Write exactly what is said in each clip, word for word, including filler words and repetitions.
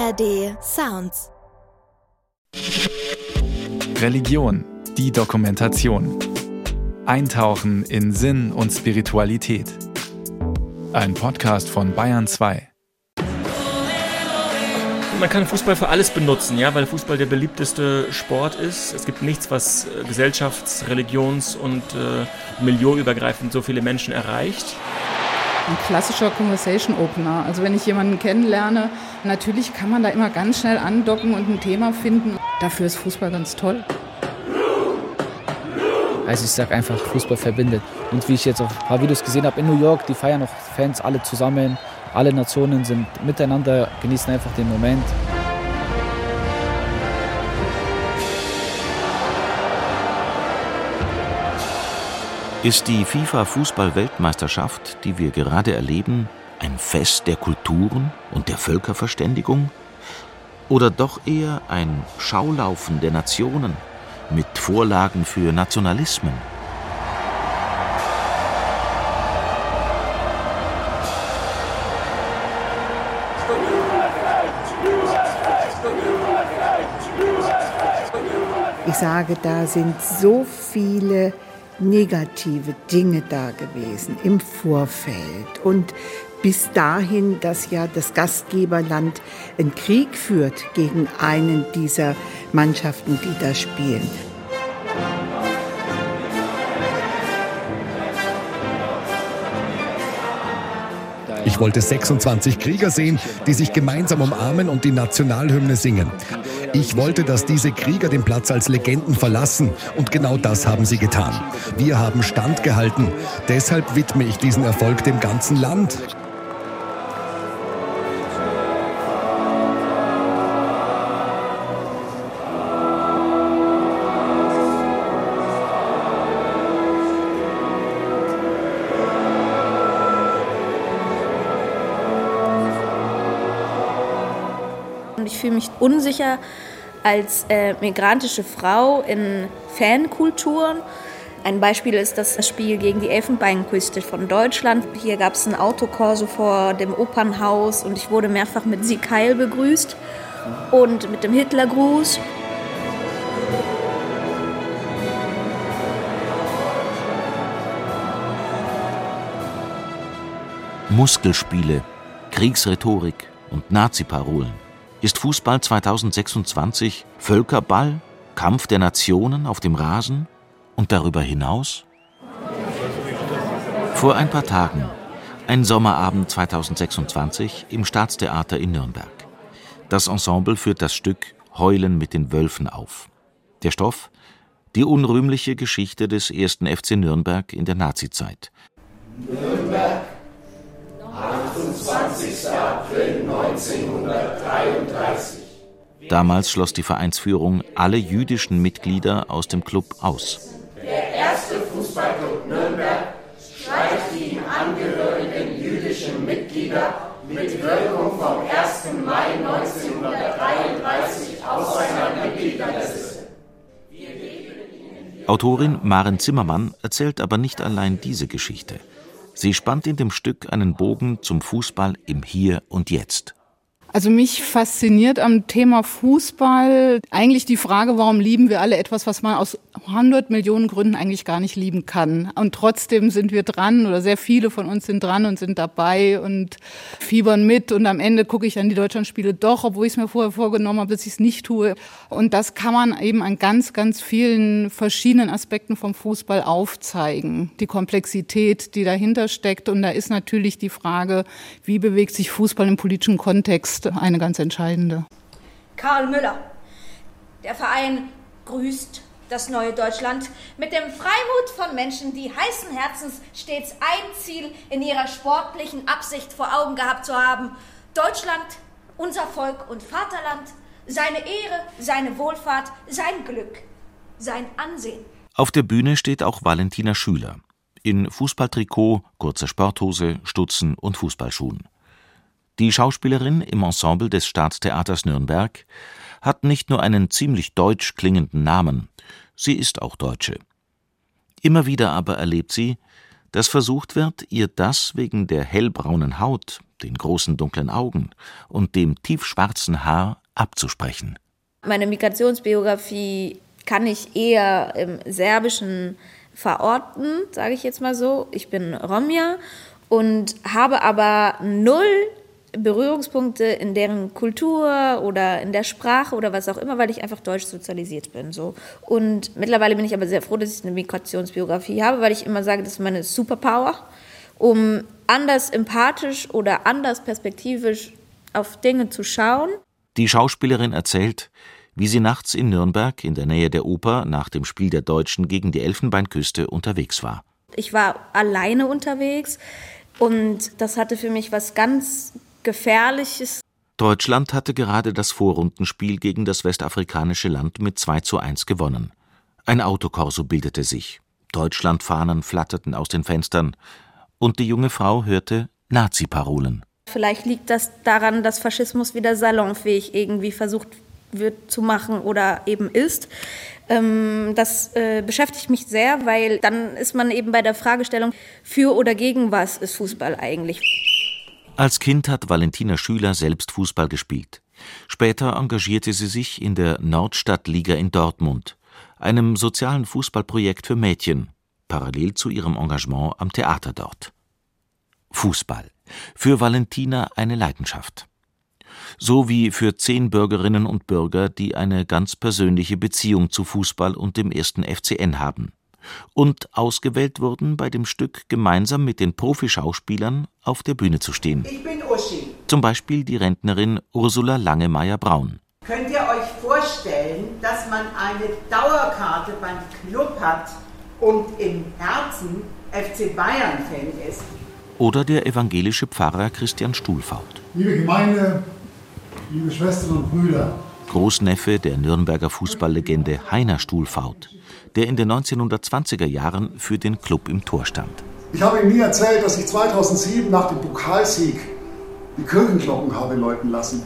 A R D Sounds. Religion, die Dokumentation. Eintauchen in Sinn und Spiritualität. Ein Podcast von Bayern zwei. Man kann Fußball für alles benutzen, ja, weil Fußball der beliebteste Sport ist. Es gibt nichts, was äh, gesellschafts-, religions- und äh, milieuübergreifend so viele Menschen erreicht. Ein klassischer Conversation Opener. Also wenn ich jemanden kennenlerne, natürlich kann man da immer ganz schnell andocken und ein Thema finden. Dafür ist Fußball ganz toll. Also ich sage einfach, Fußball verbindet. Und wie ich jetzt auf ein paar Videos gesehen habe in New York, die feiern noch Fans alle zusammen. Alle Nationen sind miteinander, genießen einfach den Moment. Ist die FIFA-Fußball-Weltmeisterschaft, die wir gerade erleben, ein Fest der Kulturen und der Völkerverständigung? Oder doch eher ein Schaulaufen der Nationen mit Vorlagen für Nationalismen? Ich sage, da sind so viele negative Dinge da gewesen im Vorfeld und bis dahin, dass ja das Gastgeberland einen Krieg führt gegen einen dieser Mannschaften, die da spielen. Ich wollte sechsundzwanzig Krieger sehen, die sich gemeinsam umarmen und die Nationalhymne singen. Ich wollte, dass diese Krieger den Platz als Legenden verlassen. Und genau das haben sie getan. Wir haben standgehalten. Deshalb widme ich diesen Erfolg dem ganzen Land. Ich fühle mich unsicher als äh, migrantische Frau in Fankulturen. Ein Beispiel ist das Spiel gegen die Elfenbeinküste von Deutschland. Hier gab es ein Autokorso vor dem Opernhaus und ich wurde mehrfach mit Sieg Heil begrüßt und mit dem Hitlergruß. Muskelspiele, Kriegsrhetorik und Nazi-Parolen. Ist Fußball zweitausendsechsundzwanzig Völkerball, Kampf der Nationen auf dem Rasen und darüber hinaus? Vor ein paar Tagen, ein Sommerabend zweitausendsechsundzwanzig im Staatstheater in Nürnberg. Das Ensemble führt das Stück Heulen mit den Wölfen auf. Der Stoff? Die unrühmliche Geschichte des ersten F C Nürnberg in der Nazizeit. Nürnberg, achtundzwanzigster April neunzehnhundertdreiunddreißig. Damals schloss die Vereinsführung alle jüdischen Mitglieder aus dem Club aus. Der erste Fußballclub Nürnberg streicht die ihm angehörigen jüdischen Mitglieder mit Wirkung vom ersten Mai neunzehnhundertdreiunddreißig aus seiner Mitgliederliste. Autorin Maren Zimmermann erzählt aber nicht allein diese Geschichte. Sie spannt in dem Stück einen Bogen zum Fußball im Hier und Jetzt. Also mich fasziniert am Thema Fußball eigentlich die Frage, warum lieben wir alle etwas, was man aus hundert Millionen Gründen eigentlich gar nicht lieben kann. Und trotzdem sind wir dran oder sehr viele von uns sind dran und sind dabei und fiebern mit. Und am Ende gucke ich dann die Deutschlandspiele doch, obwohl ich es mir vorher vorgenommen habe, dass ich es nicht tue. Und das kann man eben an ganz, ganz vielen verschiedenen Aspekten vom Fußball aufzeigen. Die Komplexität, die dahinter steckt. Und da ist natürlich die Frage, wie bewegt sich Fußball im politischen Kontext, eine ganz entscheidende. Karl Müller. Der Verein grüßt das neue Deutschland mit dem Freimut von Menschen, die heißen Herzens stets ein Ziel in ihrer sportlichen Absicht vor Augen gehabt zu haben. Deutschland, unser Volk und Vaterland, seine Ehre, seine Wohlfahrt, sein Glück, sein Ansehen. Auf der Bühne steht auch Valentina Schüler. In Fußballtrikot, kurzer Sporthose, Stutzen und Fußballschuhen. Die Schauspielerin im Ensemble des Staatstheaters Nürnberg hat nicht nur einen ziemlich deutsch klingenden Namen, sie ist auch Deutsche. Immer wieder aber erlebt sie, dass versucht wird, ihr das wegen der hellbraunen Haut, den großen dunklen Augen und dem tiefschwarzen Haar abzusprechen. Meine Migrationsbiografie kann ich eher im Serbischen verorten, sage ich jetzt mal so. Ich bin Romja und habe aber null Berührungspunkte in deren Kultur oder in der Sprache oder was auch immer, weil ich einfach deutsch sozialisiert bin. So. Und mittlerweile bin ich aber sehr froh, dass ich eine Migrationsbiografie habe, weil ich immer sage, das ist meine Superpower, um anders empathisch oder anders perspektivisch auf Dinge zu schauen. Die Schauspielerin erzählt, wie sie nachts in Nürnberg in der Nähe der Oper nach dem Spiel der Deutschen gegen die Elfenbeinküste unterwegs war. Ich war alleine unterwegs und das hatte für mich was ganz Gefährliches. Deutschland hatte gerade das Vorrundenspiel gegen das westafrikanische Land mit zwei zu eins gewonnen. Ein Autokorso bildete sich. Deutschlandfahnen flatterten aus den Fenstern. Und die junge Frau hörte Nazi-Parolen. Vielleicht liegt das daran, dass Faschismus wieder salonfähig irgendwie versucht wird zu machen oder eben ist. Das beschäftigt mich sehr, weil dann ist man eben bei der Fragestellung, für oder gegen was ist Fußball eigentlich? Als Kind hat Valentina Schüler selbst Fußball gespielt. Später engagierte sie sich in der Nordstadtliga in Dortmund, einem sozialen Fußballprojekt für Mädchen, parallel zu ihrem Engagement am Theater dort. Fußball. Für Valentina eine Leidenschaft. So wie für zehn Bürgerinnen und Bürger, die eine ganz persönliche Beziehung zu Fußball und dem ersten F C N haben. Und ausgewählt wurden, bei dem Stück gemeinsam mit den Profischauspielern auf der Bühne zu stehen. Ich bin Uschi. Zum Beispiel die Rentnerin Ursula Langemeier-Braun. Könnt ihr euch vorstellen, dass man eine Dauerkarte beim Club hat und im Herzen F C Bayern-Fan ist? Oder der evangelische Pfarrer Christian Stuhlfaut. Liebe Gemeinde, liebe Schwestern und Brüder. Großneffe der Nürnberger Fußballlegende Heiner Stuhlfaut, der in den neunzehnhundertzwanziger Jahren für den Club im Tor stand. Ich habe ihm nie erzählt, dass ich zweitausendsieben nach dem Pokalsieg die Kirchenglocken habe läuten lassen.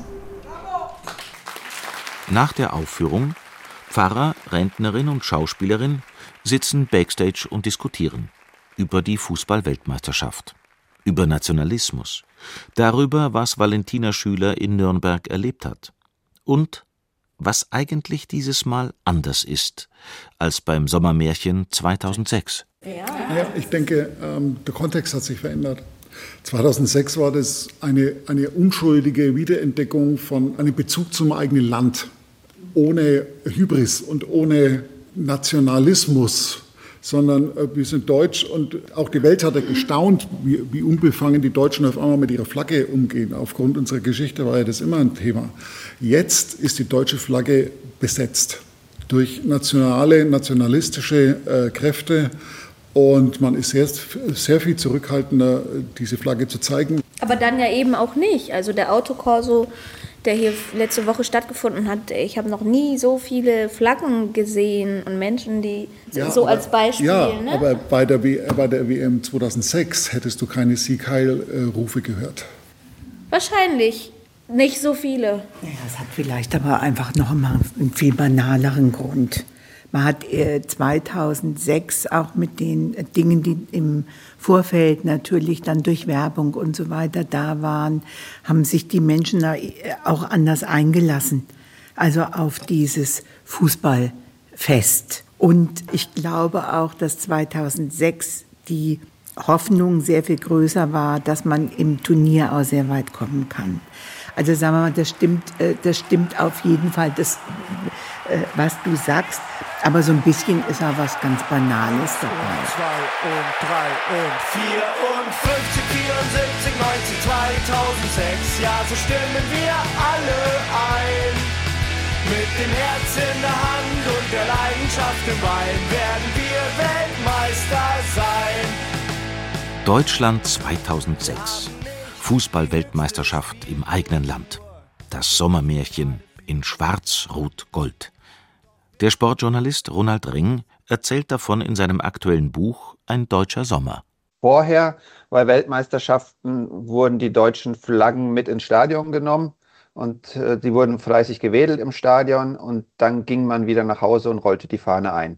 Nach der Aufführung, Pfarrer, Rentnerin und Schauspielerin sitzen backstage und diskutieren über die Fußball-Weltmeisterschaft, über Nationalismus, darüber, was Valentina Schüler in Nürnberg erlebt hat und was eigentlich dieses Mal anders ist als beim Sommermärchen zweitausendsechs. Ja, ja ich denke, ähm, der Kontext hat sich verändert. zweitausendsechs war das eine, eine unschuldige Wiederentdeckung von einem Bezug zum eigenen Land, ohne Hybris und ohne Nationalismus, sondern äh, wir sind deutsch und auch die Welt hat ja gestaunt, wie, wie unbefangen die Deutschen auf einmal mit ihrer Flagge umgehen. Aufgrund unserer Geschichte war ja das immer ein Thema. Jetzt ist die deutsche Flagge besetzt durch nationale, nationalistische äh, Kräfte und man ist sehr, sehr viel zurückhaltender, diese Flagge zu zeigen. Aber dann ja eben auch nicht. Also der Autokorso, der hier letzte Woche stattgefunden hat, ich habe noch nie so viele Flaggen gesehen und Menschen, die ja, so aber, als Beispiel. Ja, ne? aber bei der, bei der W M zweitausendsechs hättest du keine Sieg-Heil-Rufe gehört. Wahrscheinlich nicht so viele. Ja, das hat vielleicht aber einfach noch mal einen viel banaleren Grund. Man hat äh, zweitausendsechs auch mit den äh, Dingen, die im Vorfeld natürlich dann durch Werbung und so weiter da waren, haben sich die Menschen da äh, auch anders eingelassen. Also auf dieses Fußballfest. Und ich glaube auch, dass zweitausendsechs die Hoffnung sehr viel größer war, dass man im Turnier auch sehr weit kommen kann. Also sagen wir mal, das stimmt, äh, das stimmt auf jeden Fall, das, äh, was du sagst. Aber so ein bisschen ist auch was ganz Banales dabei. Zwei und drei und vier und fünfzig, vierundsiebzig, neunzig, zweitausendsechs. Ja, so stimmen wir alle ein. Mit dem Herz in der Hand und der Leidenschaft im Bein werden wir Weltmeister sein. Deutschland zweitausendsechs. Fußball-Weltmeisterschaft im eigenen Land. Das Sommermärchen in Schwarz-Rot-Gold. Der Sportjournalist Ronald Ring erzählt davon in seinem aktuellen Buch Ein deutscher Sommer. Vorher, bei Weltmeisterschaften, wurden die deutschen Flaggen mit ins Stadion genommen und äh, die wurden fleißig gewedelt im Stadion und dann ging man wieder nach Hause und rollte die Fahne ein.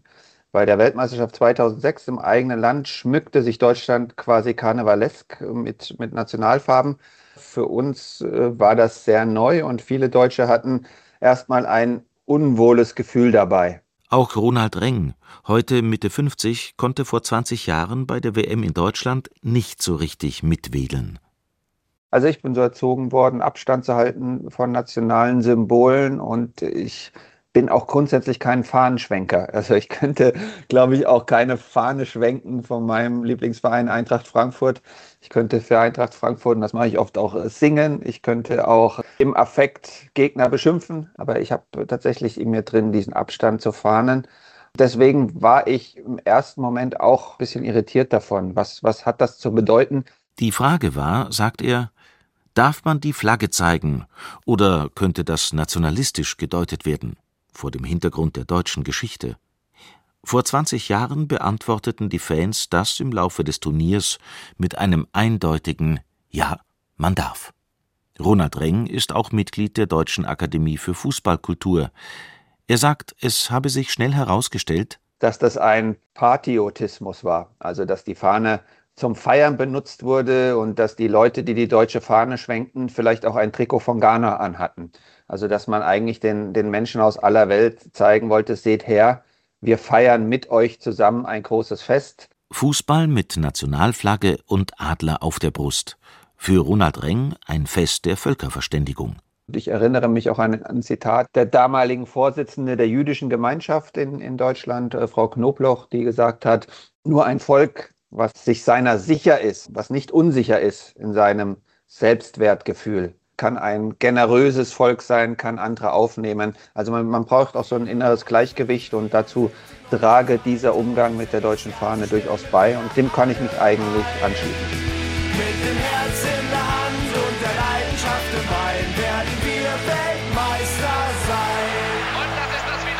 Bei der Weltmeisterschaft zweitausendsechs im eigenen Land schmückte sich Deutschland quasi karnevalesk mit, mit Nationalfarben. Für uns äh, war das sehr neu und viele Deutsche hatten erstmal ein unwohles Gefühl dabei. Auch Ronald Reng, heute Mitte fünfzig, konnte vor zwanzig Jahren bei der W M in Deutschland nicht so richtig mitwedeln. Also ich bin so erzogen worden, Abstand zu halten von nationalen Symbolen, und ich bin auch grundsätzlich kein Fahnenschwenker. Also ich könnte, glaube ich, auch keine Fahne schwenken von meinem Lieblingsverein Eintracht Frankfurt. Ich könnte für Eintracht Frankfurt, und das mache ich oft, auch singen. Ich könnte auch im Affekt Gegner beschimpfen, aber ich habe tatsächlich in mir drin diesen Abstand zu Fahnen. Deswegen war ich im ersten Moment auch ein bisschen irritiert davon. Was, was hat das zu bedeuten? Die Frage war, sagt er, darf man die Flagge zeigen oder könnte das nationalistisch gedeutet werden, vor dem Hintergrund der deutschen Geschichte? Vor zwanzig Jahren beantworteten die Fans das im Laufe des Turniers mit einem eindeutigen Ja, man darf. Ronald Reng ist auch Mitglied der Deutschen Akademie für Fußballkultur. Er sagt, es habe sich schnell herausgestellt, dass das ein Patriotismus war, also dass die Fahne zum Feiern benutzt wurde und dass die Leute, die die deutsche Fahne schwenkten, vielleicht auch ein Trikot von Ghana anhatten. Also dass man eigentlich den, den Menschen aus aller Welt zeigen wollte, seht her, wir feiern mit euch zusammen ein großes Fest. Fußball mit Nationalflagge und Adler auf der Brust. Für Ronald Reng ein Fest der Völkerverständigung. Ich erinnere mich auch an ein Zitat der damaligen Vorsitzenden der jüdischen Gemeinschaft in, in Deutschland, äh, Frau Knobloch, die gesagt hat, nur ein Volk, was sich seiner sicher ist, was nicht unsicher ist in seinem Selbstwertgefühl, kann ein generöses Volk sein, kann andere aufnehmen. Also man, man braucht auch so ein inneres Gleichgewicht, und dazu trage dieser Umgang mit der deutschen Fahne durchaus bei, und dem kann ich mich eigentlich anschließen. Mit dem Herz in der Hand und der Leidenschaft im Bein werden wir Weltmeister sein. Und das ist das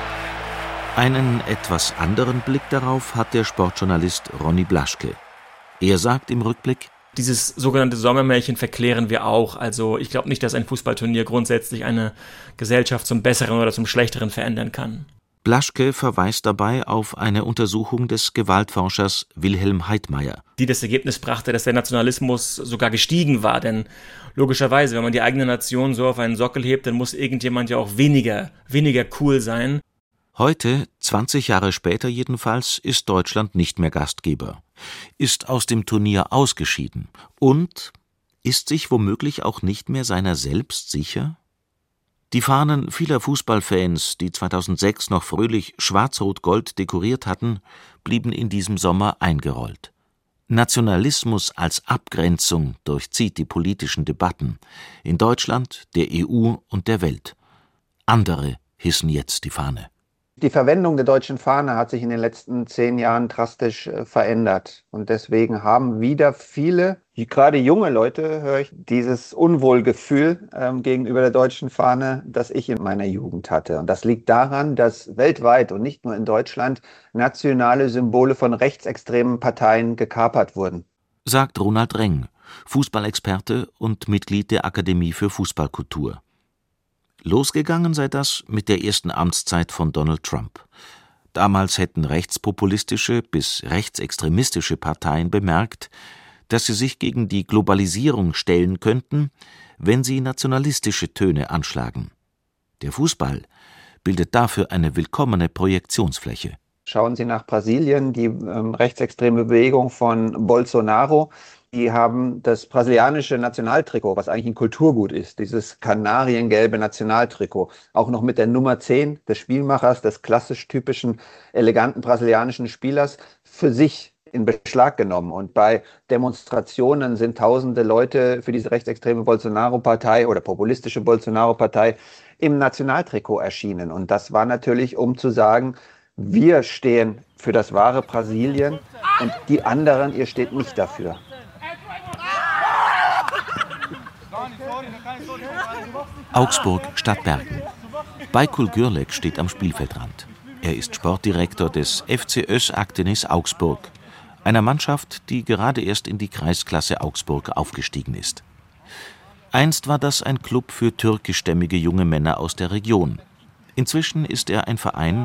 Finale. Einen etwas anderen Blick darauf hat der Sportjournalist Ronny Blaschke. Er sagt im Rückblick: Dieses sogenannte Sommermärchen verklären wir auch. Also ich glaube nicht, dass ein Fußballturnier grundsätzlich eine Gesellschaft zum Besseren oder zum Schlechteren verändern kann. Blaschke verweist dabei auf eine Untersuchung des Gewaltforschers Wilhelm Heidmeier, die das Ergebnis brachte, dass der Nationalismus sogar gestiegen war. Denn logischerweise, wenn man die eigene Nation so auf einen Sockel hebt, dann muss irgendjemand ja auch weniger, weniger cool sein. Heute, zwanzig Jahre später jedenfalls, ist Deutschland nicht mehr Gastgeber, ist aus dem Turnier ausgeschieden und ist sich womöglich auch nicht mehr seiner selbst sicher? Die Fahnen vieler Fußballfans, die zweitausendsechs noch fröhlich schwarz-rot-gold dekoriert hatten, blieben in diesem Sommer eingerollt. Nationalismus als Abgrenzung durchzieht die politischen Debatten in Deutschland, der E U und der Welt. Andere hissen jetzt die Fahne. Die Verwendung der deutschen Fahne hat sich in den letzten zehn Jahren drastisch äh, verändert. Und deswegen haben wieder viele, gerade junge Leute, höre ich, dieses Unwohlgefühl ähm, gegenüber der deutschen Fahne, das ich in meiner Jugend hatte. Und das liegt daran, dass weltweit und nicht nur in Deutschland nationale Symbole von rechtsextremen Parteien gekapert wurden. Sagt Ronald Reng, Fußballexperte und Mitglied der Akademie für Fußballkultur. Losgegangen sei das mit der ersten Amtszeit von Donald Trump. Damals hätten rechtspopulistische bis rechtsextremistische Parteien bemerkt, dass sie sich gegen die Globalisierung stellen könnten, wenn sie nationalistische Töne anschlagen. Der Fußball bildet dafür eine willkommene Projektionsfläche. Schauen Sie nach Brasilien, die ähm, rechtsextreme Bewegung von Bolsonaro. Die haben das brasilianische Nationaltrikot, was eigentlich ein Kulturgut ist, dieses kanariengelbe Nationaltrikot, auch noch mit der Nummer zehn des Spielmachers, des klassisch typischen, eleganten brasilianischen Spielers, für sich in Beschlag genommen. Und bei Demonstrationen sind tausende Leute für diese rechtsextreme Bolsonaro-Partei oder populistische Bolsonaro-Partei im Nationaltrikot erschienen. Und das war natürlich, um zu sagen, wir stehen für das wahre Brasilien und die anderen, ihr steht nicht dafür. Augsburg statt Bergen. Baykul Gürlek steht am Spielfeldrand. Er ist Sportdirektor des F C Özakdeniz Augsburg, einer Mannschaft, die gerade erst in die Kreisklasse Augsburg aufgestiegen ist. Einst war das ein Club für türkischstämmige junge Männer aus der Region. Inzwischen ist er ein Verein,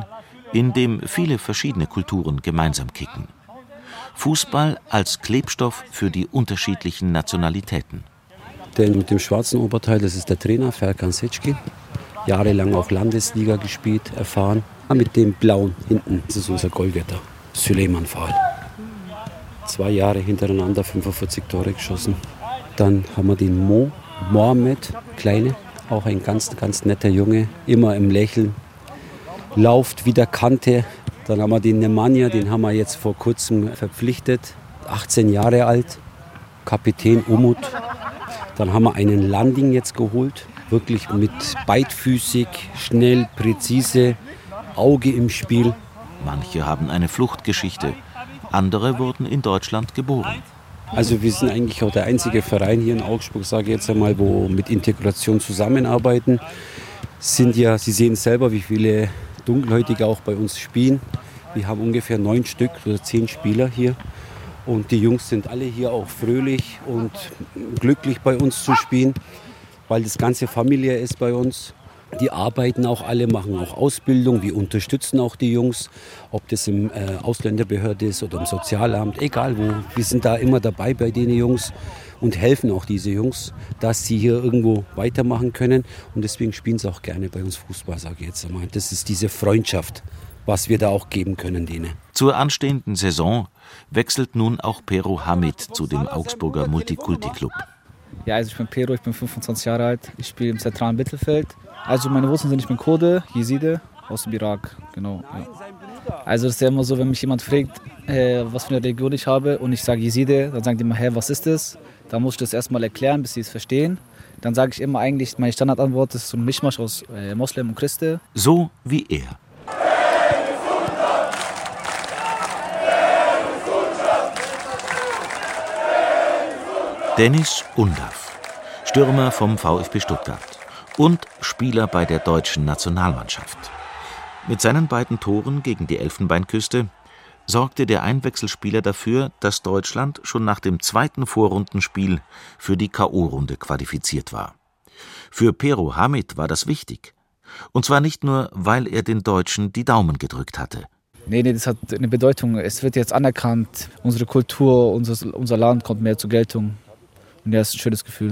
in dem viele verschiedene Kulturen gemeinsam kicken. Fußball als Klebstoff für die unterschiedlichen Nationalitäten. Der mit dem schwarzen Oberteil, das ist der Trainer, Ferkan Secki. Jahrelang auch Landesliga gespielt, erfahren. Mit dem blauen hinten, das ist unser Goalgetter, Süleyman Fall. Zwei Jahre hintereinander fünfundvierzig Tore geschossen. Dann haben wir den Mo Mohamed, Kleine, auch ein ganz, ganz netter Junge, immer im Lächeln, lauft wie der Kante. Dann haben wir den Nemanja, den haben wir jetzt vor kurzem verpflichtet, achtzehn Jahre alt, Kapitän Umut. Dann haben wir einen Landing jetzt geholt, wirklich mit beidfüßig, schnell, präzise, Auge im Spiel. Manche haben eine Fluchtgeschichte, andere wurden in Deutschland geboren. Also wir sind eigentlich auch der einzige Verein hier in Augsburg, sage ich jetzt einmal, wo mit Integration zusammenarbeiten. Sind ja, Sie sehen selber, wie viele Dunkelhäutige auch bei uns spielen. Wir haben ungefähr neun Stück oder zehn Spieler hier. Und die Jungs sind alle hier auch fröhlich und glücklich bei uns zu spielen, weil das Ganze familiär ist bei uns. Die arbeiten auch alle, machen auch Ausbildung, wir unterstützen auch die Jungs, ob das im äh, Ausländerbehörde ist oder im Sozialamt, egal wo. Wir sind da immer dabei bei den Jungs und helfen auch diese Jungs, dass sie hier irgendwo weitermachen können. Und deswegen spielen sie auch gerne bei uns Fußball, sage ich jetzt einmal. Das ist diese Freundschaft, was wir da auch geben können denen. Zur anstehenden Saison wechselt nun auch Pero Hamid zu dem Augsburger Multikulti-Club. Ja, also ich bin Pero, ich bin fünfundzwanzig Jahre alt, ich spiele im zentralen Mittelfeld. Also meine Wurzeln sind, ich bin Kurde, Jeside, aus dem Irak, genau. Ja. Also es ist ja immer so, wenn mich jemand fragt, äh, was für eine Religion ich habe und ich sage Jeside, dann sagen die immer, hä, was ist das? Da muss ich das erstmal erklären, bis sie es verstehen. Dann sage ich immer eigentlich, meine Standardantwort ist so ein Mischmasch aus äh, Moslem und Christen. So wie er. Dennis Undav, Stürmer vom VfB Stuttgart und Spieler bei der deutschen Nationalmannschaft. Mit seinen beiden Toren gegen die Elfenbeinküste sorgte der Einwechselspieler dafür, dass Deutschland schon nach dem zweiten Vorrundenspiel für die K O-Runde qualifiziert war. Für Pero Hamid war das wichtig. Und zwar nicht nur, weil er den Deutschen die Daumen gedrückt hatte. Nee, nee, das hat eine Bedeutung. Es wird jetzt anerkannt, unsere Kultur, unser, unser Land kommt mehr zur Geltung. Und ja, ist ein schönes Gefühl.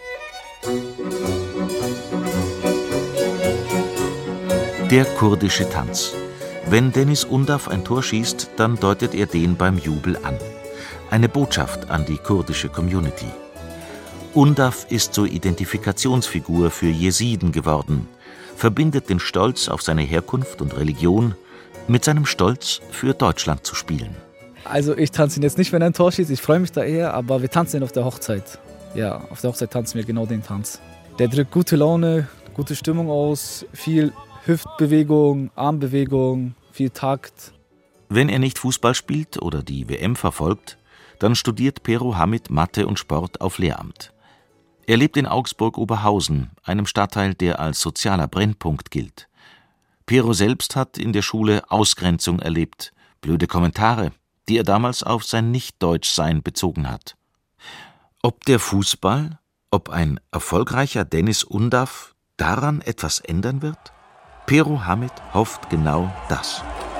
Der kurdische Tanz. Wenn Dennis Undav ein Tor schießt, dann deutet er den beim Jubel an. Eine Botschaft an die kurdische Community. Undav ist zur Identifikationsfigur für Jesiden geworden, verbindet den Stolz auf seine Herkunft und Religion mit seinem Stolz, für Deutschland zu spielen. Also ich tanze ihn jetzt nicht, wenn er ein Tor schießt, ich freue mich da eher, aber wir tanzen ihn auf der Hochzeit. Ja, auf der Hochzeit tanzen wir genau den Tanz. Der drückt gute Laune, gute Stimmung aus, viel Hüftbewegung, Armbewegung, viel Takt. Wenn er nicht Fußball spielt oder die W M verfolgt, dann studiert Pero Hamid Mathe und Sport auf Lehramt. Er lebt in Augsburg-Oberhausen, einem Stadtteil, der als sozialer Brennpunkt gilt. Pero selbst hat in der Schule Ausgrenzung erlebt, blöde Kommentare, die er damals auf sein Nicht-Deutsch-Sein bezogen hat. Ob der Fußball, ob ein erfolgreicher Dennis Undav daran etwas ändern wird? Pero Hamid hofft genau das.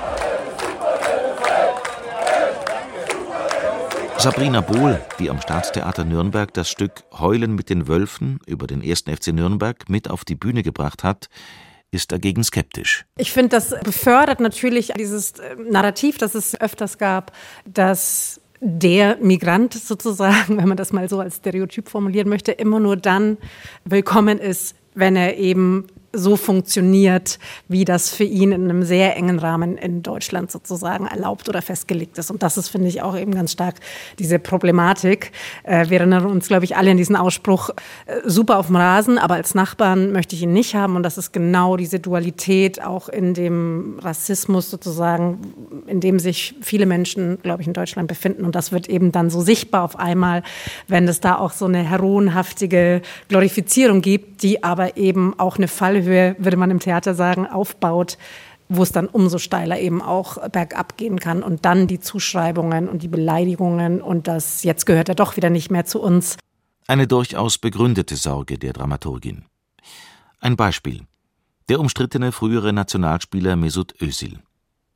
Sabrina Bohl, die am Staatstheater Nürnberg das Stück Heulen mit den Wölfen über den ersten F C Nürnberg mit auf die Bühne gebracht hat, ist dagegen skeptisch. Ich finde, das befördert natürlich dieses Narrativ, das es öfters gab, dass der Migrant sozusagen, wenn man das mal so als Stereotyp formulieren möchte, immer nur dann willkommen ist, wenn er eben so funktioniert, wie das für ihn in einem sehr engen Rahmen in Deutschland sozusagen erlaubt oder festgelegt ist. Und das ist, finde ich, auch eben ganz stark diese Problematik. Äh, wir erinnern uns, glaube ich, alle an diesen Ausspruch, äh, super auf dem Rasen, aber als Nachbarn möchte ich ihn nicht haben. Und das ist genau diese Dualität auch in dem Rassismus sozusagen, in dem sich viele Menschen, glaube ich, in Deutschland befinden. Und das wird eben dann so sichtbar auf einmal, wenn es da auch so eine heroenhaftige Glorifizierung gibt, die aber eben auch eine Fallhöhe, würde man im Theater sagen, aufbaut, wo es dann umso steiler eben auch bergab gehen kann. Und dann die Zuschreibungen und die Beleidigungen und das, jetzt gehört er doch wieder nicht mehr zu uns. Eine durchaus begründete Sorge der Dramaturgin. Ein Beispiel. Der umstrittene frühere Nationalspieler Mesut Özil.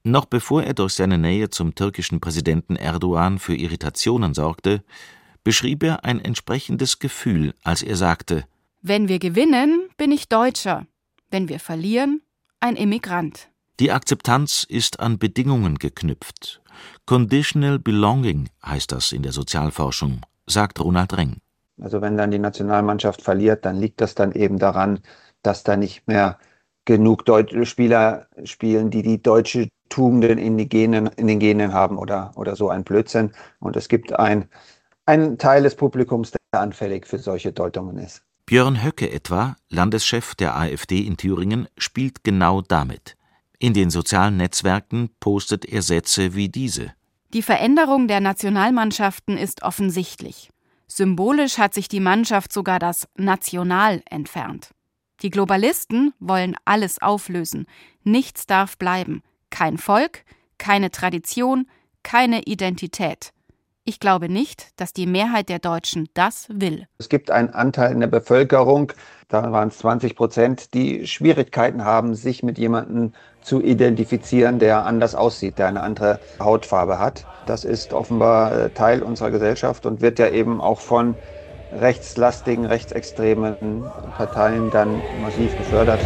Noch bevor er durch seine Nähe zum türkischen Präsidenten Erdogan für Irritationen sorgte, beschrieb er ein entsprechendes Gefühl, als er sagte: Wenn wir gewinnen, bin ich Deutscher. Wenn wir verlieren, ein Immigrant. Die Akzeptanz ist an Bedingungen geknüpft. Conditional Belonging heißt das in der Sozialforschung, sagt Ronald Reng. Also wenn dann die Nationalmannschaft verliert, dann liegt das dann eben daran, dass da nicht mehr genug deutsche Spieler spielen, die die deutsche Tugenden in, die Genen, in den Genen haben oder, oder so ein Blödsinn. Und es gibt ein, einen Teil des Publikums, der anfällig für solche Deutungen ist. Björn Höcke etwa, Landeschef der AfD in Thüringen, spielt genau damit. In den sozialen Netzwerken postet er Sätze wie diese. Die Veränderung der Nationalmannschaften ist offensichtlich. Symbolisch hat sich die Mannschaft sogar das National entfernt. Die Globalisten wollen alles auflösen. Nichts darf bleiben. Kein Volk, keine Tradition, keine Identität. Ich glaube nicht, dass die Mehrheit der Deutschen das will. Es gibt einen Anteil in der Bevölkerung, da waren es zwanzig Prozent, die Schwierigkeiten haben, sich mit jemandem zu identifizieren, der anders aussieht, der eine andere Hautfarbe hat. Das ist offenbar Teil unserer Gesellschaft und wird ja eben auch von rechtslastigen, rechtsextremen Parteien dann massiv gefördert.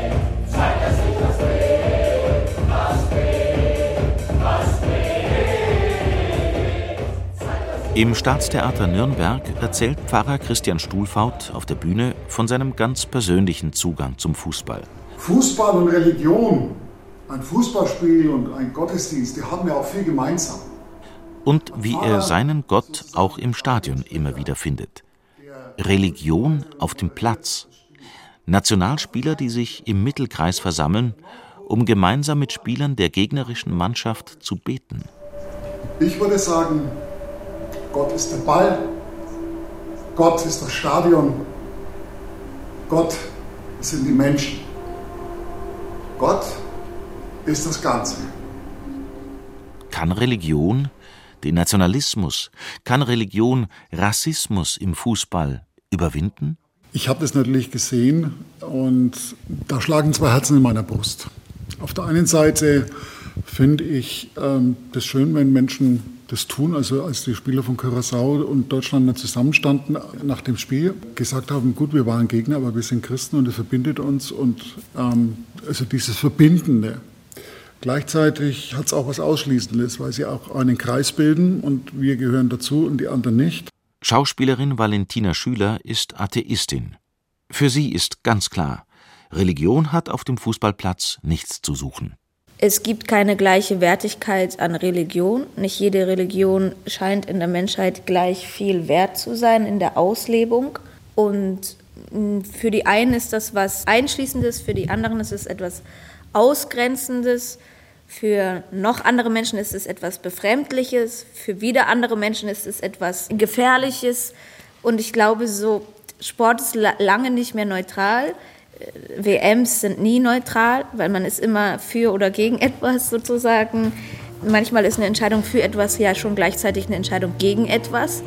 Im Staatstheater Nürnberg erzählt Pfarrer Christian Stuhlfaut auf der Bühne von seinem ganz persönlichen Zugang zum Fußball. Fußball und Religion, ein Fußballspiel und ein Gottesdienst, die haben ja auch viel gemeinsam. Und wie er seinen Gott auch im Stadion immer wieder findet. Religion auf dem Platz. Nationalspieler, die sich im Mittelkreis versammeln, um gemeinsam mit Spielern der gegnerischen Mannschaft zu beten. Ich würde sagen, Gott ist der Ball, Gott ist das Stadion, Gott sind die Menschen, Gott ist das Ganze. Kann Religion den Nationalismus, kann Religion Rassismus im Fußball überwinden? Ich habe das natürlich gesehen und da schlagen zwei Herzen in meiner Brust. Auf der einen Seite finde ich ähm, das schön, wenn Menschen das tun, also als die Spieler von Curaçao und Deutschland dann zusammenstanden nach dem Spiel, gesagt haben, gut, wir waren Gegner, aber wir sind Christen und es verbindet uns und ähm, also dieses Verbindende. Gleichzeitig hat es auch was Ausschließendes, weil sie auch einen Kreis bilden und wir gehören dazu und die anderen nicht. Schauspielerin Valentina Schüler ist Atheistin. Für sie ist ganz klar, Religion hat auf dem Fußballplatz nichts zu suchen. Es gibt keine gleiche Wertigkeit an Religion. Nicht jede Religion scheint in der Menschheit gleich viel wert zu sein in der Auslebung. Und für die einen ist das was Einschließendes, für die anderen ist es etwas Ausgrenzendes. Für noch andere Menschen ist es etwas Befremdliches. Für wieder andere Menschen ist es etwas Gefährliches. Und ich glaube, so Sport ist lange nicht mehr neutral. W Ms sind nie neutral, weil man ist immer für oder gegen etwas sozusagen. Manchmal ist eine Entscheidung für etwas ja schon gleichzeitig eine Entscheidung gegen etwas.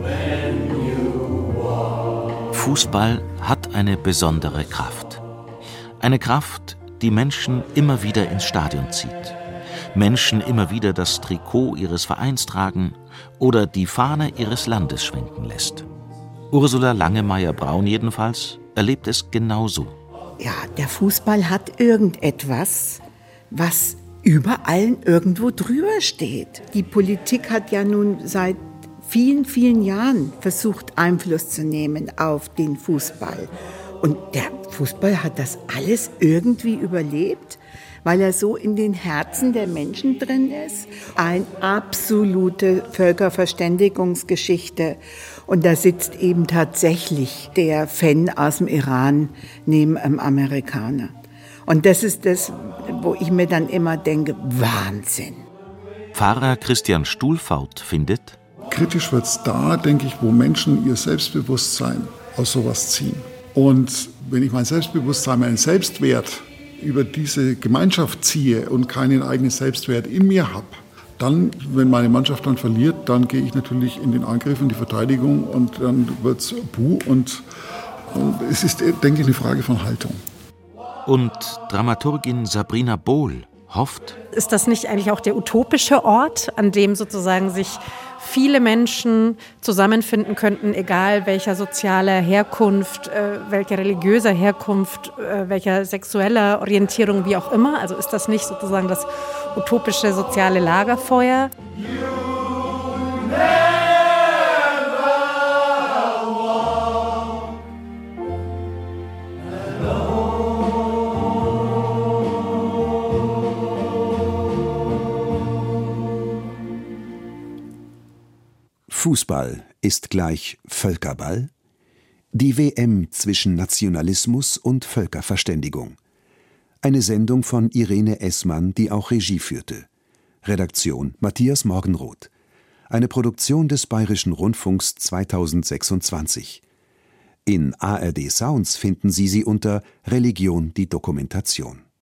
Fußball hat eine besondere Kraft. Eine Kraft, die Menschen immer wieder ins Stadion zieht. Menschen immer wieder das Trikot ihres Vereins tragen oder die Fahne ihres Landes schwenken lässt. Ursula Langemeier-Braun jedenfalls erlebt es genauso. Ja, der Fußball hat irgendetwas, was über allen irgendwo drüber steht. Die Politik hat ja nun seit vielen, vielen Jahren versucht, Einfluss zu nehmen auf den Fußball. Und der Fußball hat das alles irgendwie überlebt, weil er so in den Herzen der Menschen drin ist. Eine absolute Völkerverständigungsgeschichte. Und da sitzt eben tatsächlich der Fan aus dem Iran neben einem Amerikaner. Und das ist das, wo ich mir dann immer denke, Wahnsinn. Pfarrer Christian Stuhlfaut findet: Kritisch wird es da, denke ich, wo Menschen ihr Selbstbewusstsein aus sowas ziehen. Und wenn ich mein Selbstbewusstsein, meinen Selbstwert über diese Gemeinschaft ziehe und keinen eigenen Selbstwert in mir habe, dann, wenn meine Mannschaft dann verliert, dann gehe ich natürlich in den Angriff, in die Verteidigung und dann wird es Buh. Und, und es ist, denke ich, eine Frage von Haltung. Und Dramaturgin Sabrina Bohl hofft: Ist das nicht eigentlich auch der utopische Ort, an dem sozusagen sich viele Menschen zusammenfinden könnten, egal welcher sozialer Herkunft, äh, welcher religiöser Herkunft, äh, welcher sexueller Orientierung, wie auch immer? Also ist das nicht sozusagen das utopische soziale Lagerfeuer? Fußball ist gleich Völkerball? Die W M zwischen Nationalismus und Völkerverständigung. Eine Sendung von Irene Essmann, die auch Regie führte. Redaktion Matthias Morgenroth. Eine Produktion des Bayerischen Rundfunks zweitausendsechsundzwanzig. In A R D Sounds finden Sie sie unter Religion, die Dokumentation.